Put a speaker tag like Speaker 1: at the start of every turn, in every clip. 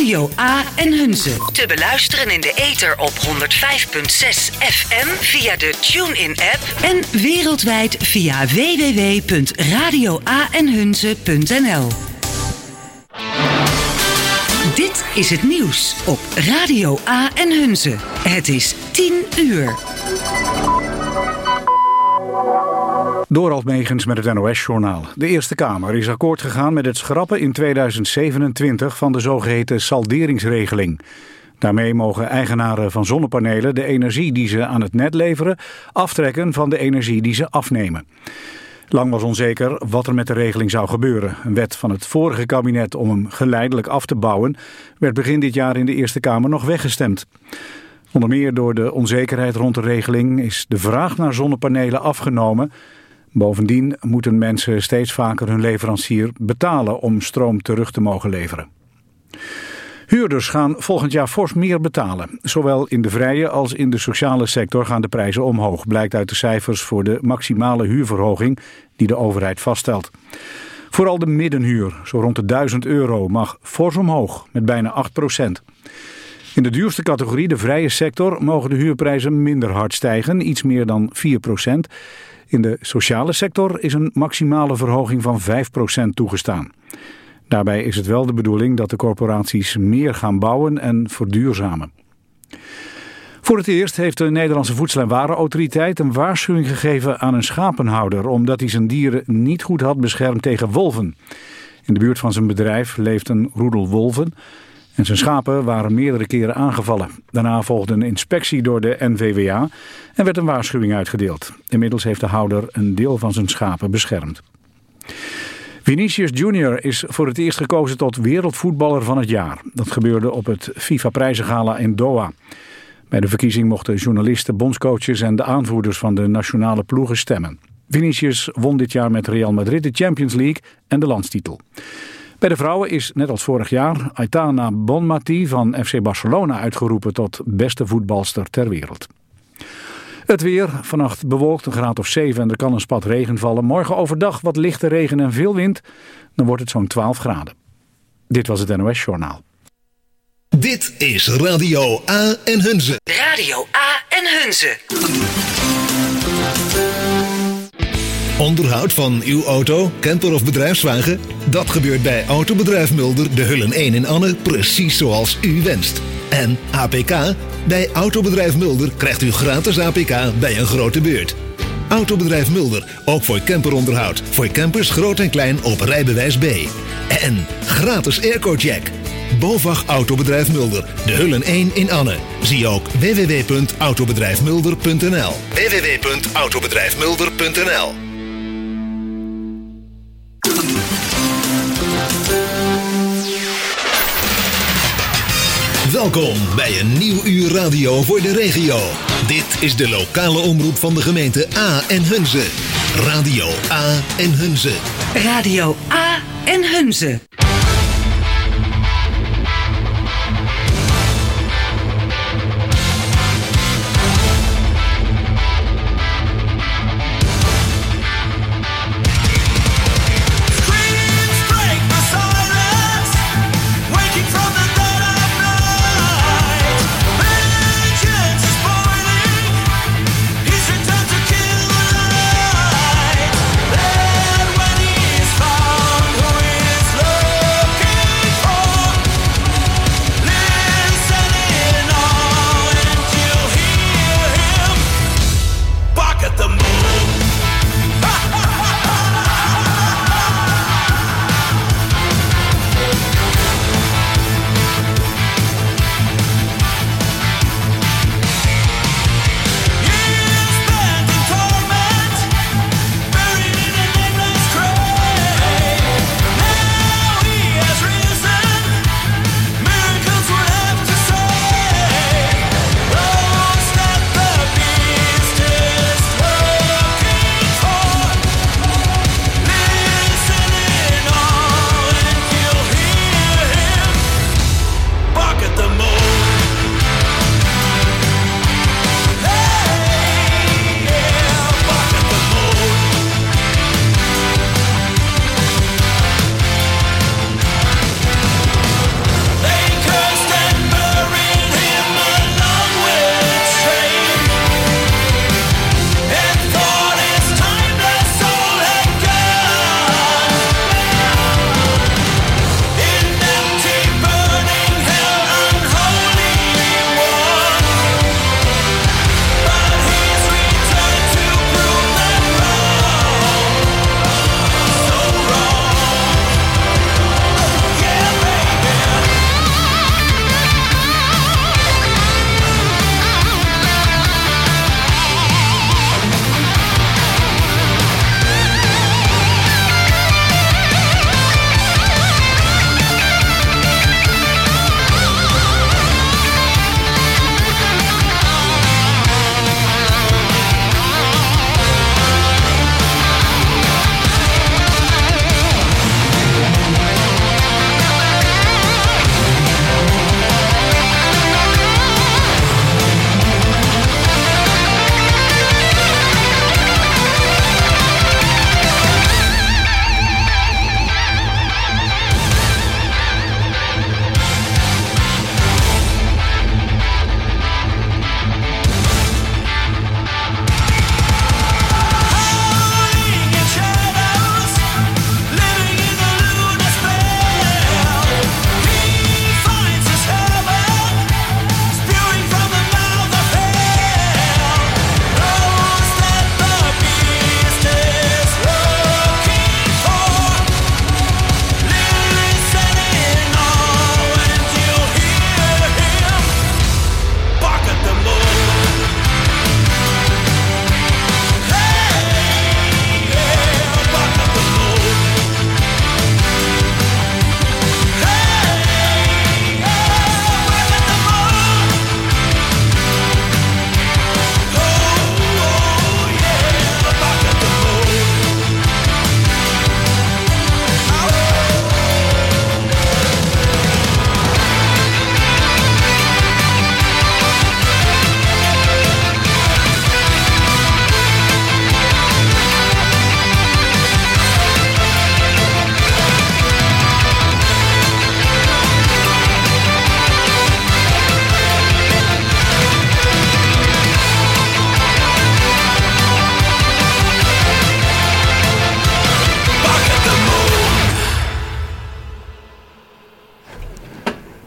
Speaker 1: Radio A en Hunze. Te beluisteren in de ether op 105.6 FM via de TuneIn-app en wereldwijd via www.radioaenhunze.nl. Dit is het nieuws op Radio A en Hunze. Het is 10 uur.
Speaker 2: Dorald Megens met het NOS-journaal. De Eerste Kamer is akkoord gegaan met het schrappen in 2027 van de zogeheten salderingsregeling. Daarmee mogen eigenaren van zonnepanelen de energie die ze aan het net leveren aftrekken van de energie die ze afnemen. Lang was onzeker wat er met de regeling zou gebeuren. Een wet van het vorige kabinet om hem geleidelijk af te bouwen werd begin dit jaar in de Eerste Kamer nog weggestemd. Onder meer door de onzekerheid rond de regeling is de vraag naar zonnepanelen afgenomen. Bovendien moeten mensen steeds vaker hun leverancier betalen om stroom terug te mogen leveren. Huurders gaan volgend jaar fors meer betalen. Zowel in de vrije als in de sociale sector gaan de prijzen omhoog, blijkt uit de cijfers voor de maximale huurverhoging die de overheid vaststelt. Vooral de middenhuur, zo rond de €1000, mag fors omhoog, met bijna 8%. In de duurste categorie, de vrije sector, mogen de huurprijzen minder hard stijgen, iets meer dan 4%. In de sociale sector is een maximale verhoging van 5% toegestaan. Daarbij is het wel de bedoeling dat de corporaties meer gaan bouwen en verduurzamen. Voor het eerst heeft de Nederlandse Voedsel- en Warenautoriteit een waarschuwing gegeven aan een schapenhouder, omdat hij zijn dieren niet goed had beschermd tegen wolven. In de buurt van zijn bedrijf leeft een roedel wolven en zijn schapen waren meerdere keren aangevallen. Daarna volgde een inspectie door de NVWA en werd een waarschuwing uitgedeeld. Inmiddels heeft de houder een deel van zijn schapen beschermd. Vinicius Junior is voor het eerst gekozen tot wereldvoetballer van het jaar. Dat gebeurde op het FIFA-prijzengala in Doha. Bij de verkiezing mochten journalisten, bondscoaches en de aanvoerders van de nationale ploegen stemmen. Vinicius won dit jaar met Real Madrid de Champions League en de landstitel. Bij de vrouwen is, net als vorig jaar, Aitana Bonmati van FC Barcelona uitgeroepen tot beste voetbalster ter wereld. Het weer, vannacht bewolkt, een graad of 7 en er kan een spat regen vallen. Morgen overdag wat lichte regen en veel wind, dan wordt het zo'n 12 graden. Dit was het NOS Journaal.
Speaker 3: Dit is Radio A en Hunze.
Speaker 1: Radio A en Hunze.
Speaker 3: Onderhoud van uw auto, camper of bedrijfswagen? Dat gebeurt bij Autobedrijf Mulder, de Hullen 1 in Anne, precies zoals u wenst. En APK? Bij Autobedrijf Mulder krijgt u gratis APK bij een grote beurt. Autobedrijf Mulder, ook voor camperonderhoud. Voor campers groot en klein op rijbewijs B. En gratis airco-check. BOVAG Autobedrijf Mulder, de Hullen 1 in Anne. Zie ook www.autobedrijfmulder.nl. www.autobedrijfmulder.nl. Welkom bij een nieuw uur radio voor de regio. Dit is de lokale omroep van de gemeente A en Hunze. Radio A en Hunze.
Speaker 1: Radio A en Hunze.
Speaker 4: Then when he is found, who is love?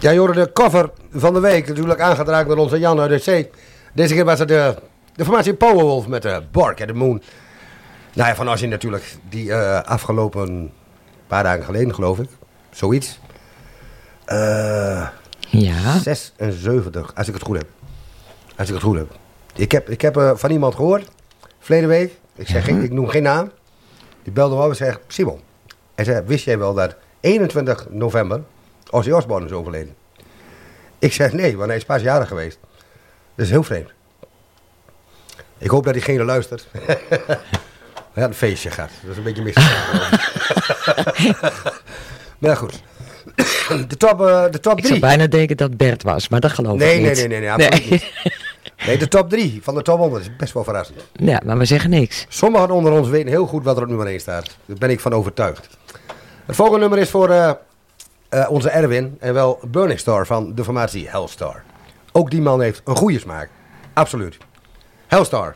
Speaker 4: Ja, je hoorde de cover van de week. Natuurlijk aangedragen door onze Jan uit de Zee. Deze keer was het de formatie Powerwolf met Bark at the Moon. Nou ja, van als je natuurlijk die afgelopen paar dagen geleden, geloof ik. Zoiets.
Speaker 5: Ja.
Speaker 4: 76, als ik het goed heb. Ik heb van iemand gehoord, verleden week. Ik noem geen naam. Die belde me op en zei, Simon. Hij zei, wist jij wel dat 21 november Ozzy Osbourne is overleden? Ik zeg nee, want hij is pas jarig geweest. Dat is heel vreemd. Ik hoop dat diegene luistert. Hij had een feestje gehad. Dat is een beetje misgegaan. Maar goed. De top 3.
Speaker 5: Ik zou bijna denken dat Bert was, maar dat geloof ik niet.
Speaker 4: Nee, absoluut niet. Nee, de top 3 van de top 100 is best wel verrassend.
Speaker 5: Ja, maar we zeggen niks.
Speaker 4: Sommigen onder ons weten heel goed wat er op nummer 1 staat. Daar ben ik van overtuigd. Het volgende nummer is voor onze Erwin. En wel Burning Star van de formatie Hellstar. Ook die man heeft een goede smaak. Absoluut. Hellstar.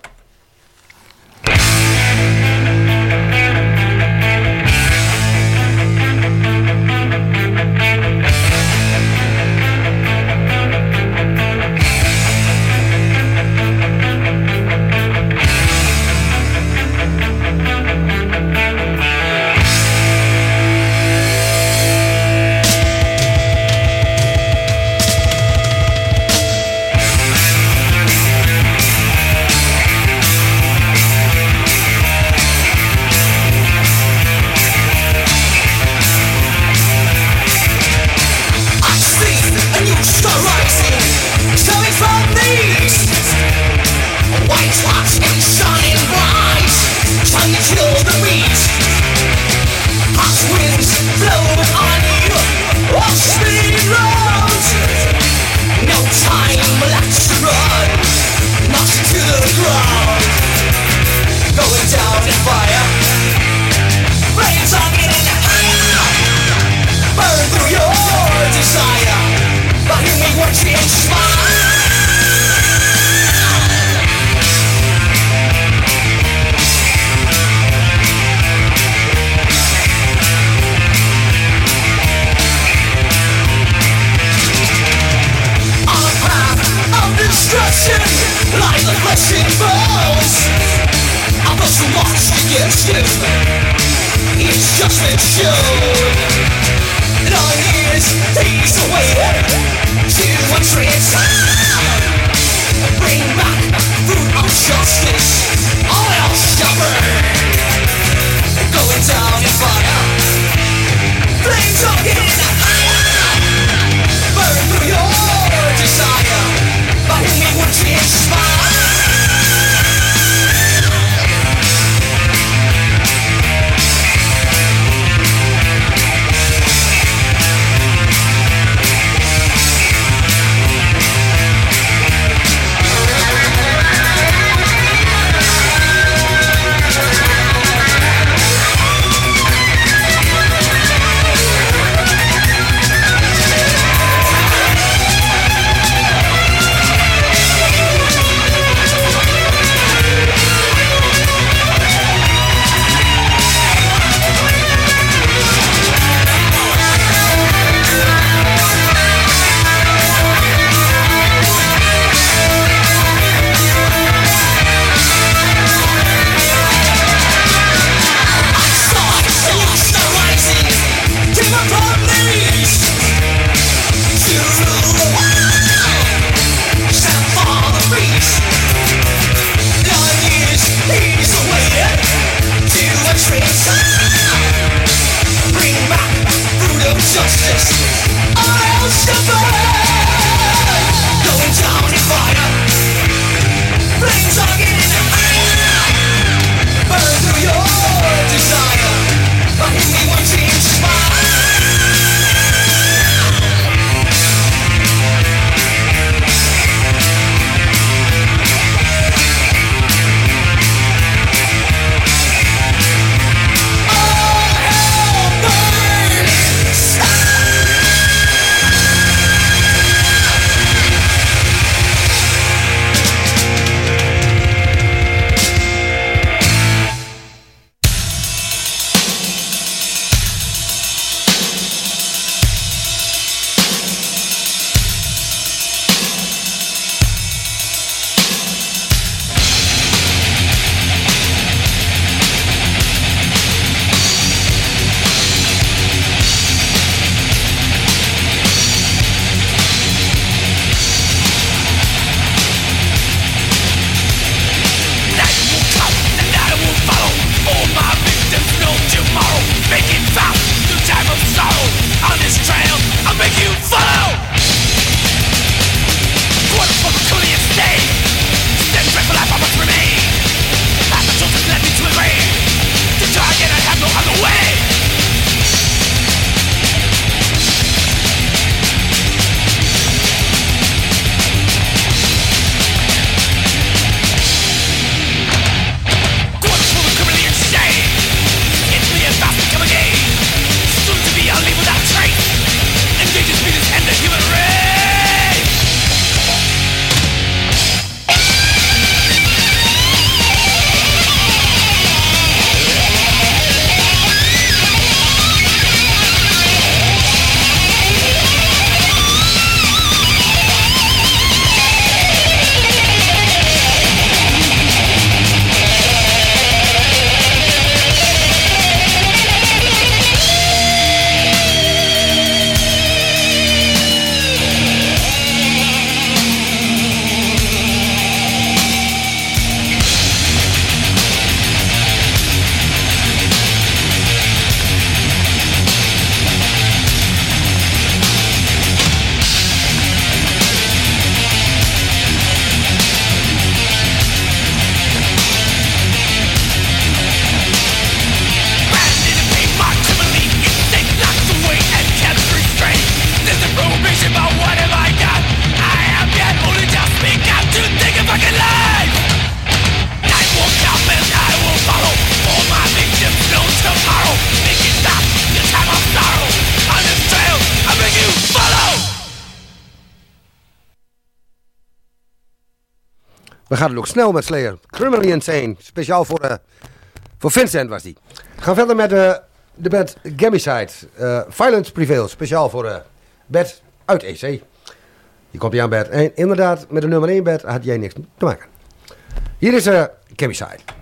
Speaker 4: We gaan het ook snel met Slayer. Criminally Insane. Speciaal voor Vincent was die. We gaan verder met de band Gamicide. Violence Prevail. Speciaal voor Bert uit EC. Die komt hier aan Bert. En inderdaad, met de nummer 1 Bert had jij niks te maken. Hier is Gamicide.